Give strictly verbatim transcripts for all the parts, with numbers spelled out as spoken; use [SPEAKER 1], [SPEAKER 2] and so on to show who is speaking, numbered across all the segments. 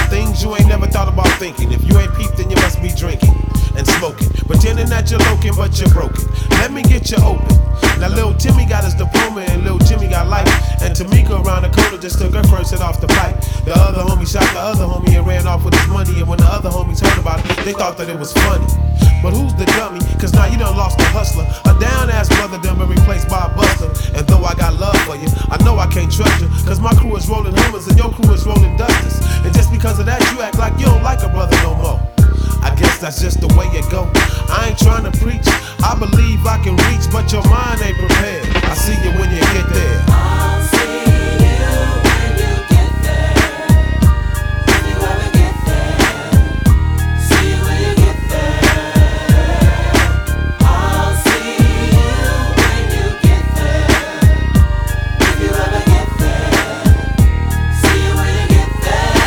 [SPEAKER 1] things you ain't never thought about thinking. If you ain't peeped, then you must be drinking and smoking, pretending that you're looking, but you're broken. Let me get you open. Now Lil Timmy got his diploma and Lil Jimmy got life. And Tamika around the corner just took her first hit off the pipe. The other homie shot the other homie and ran off with his money. And when the other homies heard about it, they thought that it was funny. But who's the dummy? Cause now you done lost the hustler. A down ass brother done been replaced by a buster. And though I got love for you, I know I can't trust you. Cause my crew is rolling Hummers and your crew is rolling Dusters. And just because of that, you act like you don't like a brother no more. I guess that's just the way it go. I ain't trying to preach, I believe I can reach, but your mind ain't prepared. I see you when you get there.
[SPEAKER 2] I'll see you when you get there. If you ever get there. See you when you get there. I'll see you when you get there. If you ever get there. See you when you get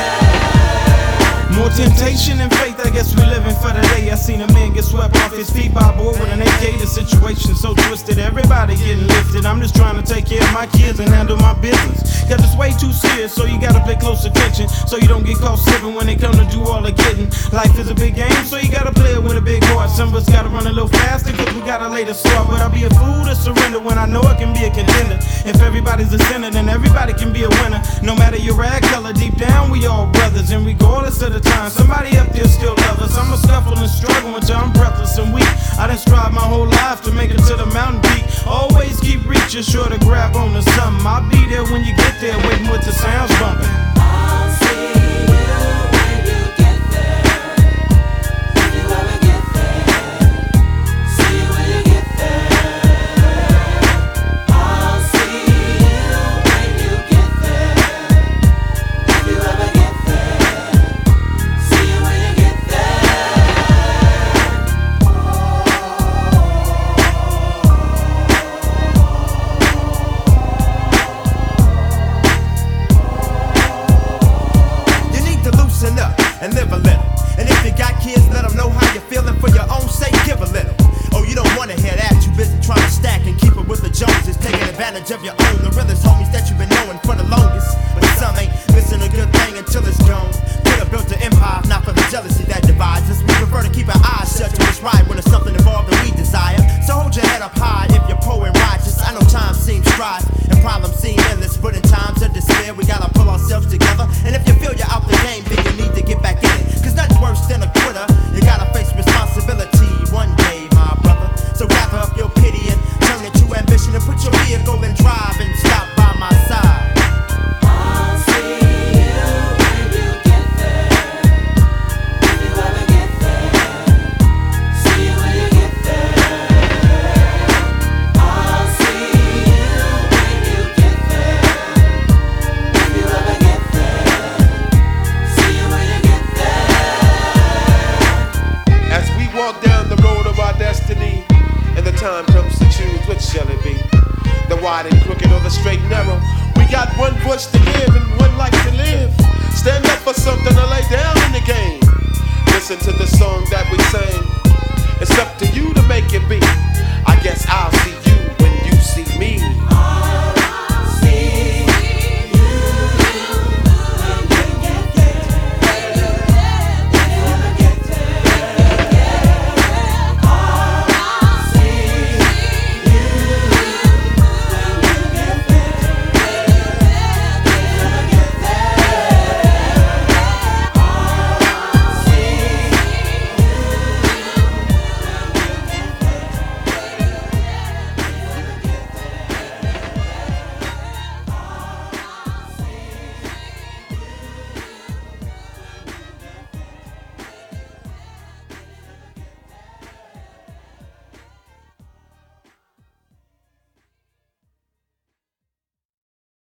[SPEAKER 2] there.
[SPEAKER 3] More temptation and faith, I guess we living for the day. I seen a man get swept off his feet by a boy with an A K. The situation so twisted, everybody getting lifted. I'm just trying to take care of my kids and handle my business. Cause it's way too serious, so you gotta pay close attention, so you don't get caught slipping when they come to do all the getting. Life is a big game, so you gotta play it with a big heart. Some of us gotta run a little faster, cause we gotta lay the start. But I'll be a fool to surrender when I know I can be a contender. If everybody's a sinner, then everybody can be a winner. No matter your rag color, deep down we all brothers. And regardless of the time, somebody up there still love us. I'm a scuffle and struggle until I'm breathless and weak. I done strive my whole life to make it to the mountain peak. Always keep reaching, sure to grab on to something. I'll be there when you get there, waiting with the sounds bumping.
[SPEAKER 2] I'll see you when you get there. If you ever get there. See you when you get there. I'll see you when you get there. If you ever get there. See you when you get
[SPEAKER 4] and live a little. And if you got kids, let them know how you're feeling. For your own sake, give a little. Oh, you don't wanna hear that. You busy trying to stack and keep it with the Joneses, taking advantage of your own. The realest homies that you've been knowing for the longest. But some ain't missing a good thing until it's gone. Could have built an empire, not for the jealousy that divides us. We prefer to keep our eyes shut to what's right when it's something involved that we desire. So hold your head up high if you're poor and righteous. I know time seems strife and problems seem endless, but in times of despair we gotta pull ourselves together. And if you feel you're out the game, then you need to get back in it. Cause nothing's worse than a quitter. You gotta face responsibility one day, my brother. So gather up your pity and turn it to ambition and put your vehicle in drive and stop by my side.
[SPEAKER 2] I'll see you when you get there. If you ever get there. See you when you get there. I'll see you when you get there. If you ever get there. See you when you get there.
[SPEAKER 1] As we walk down the road of our destiny, and the time comes to choose, which shall it be? The wide and crooked or the straight and narrow? We got one voice to give and one life to live. Stand up for something or lay down in the game. Listen to the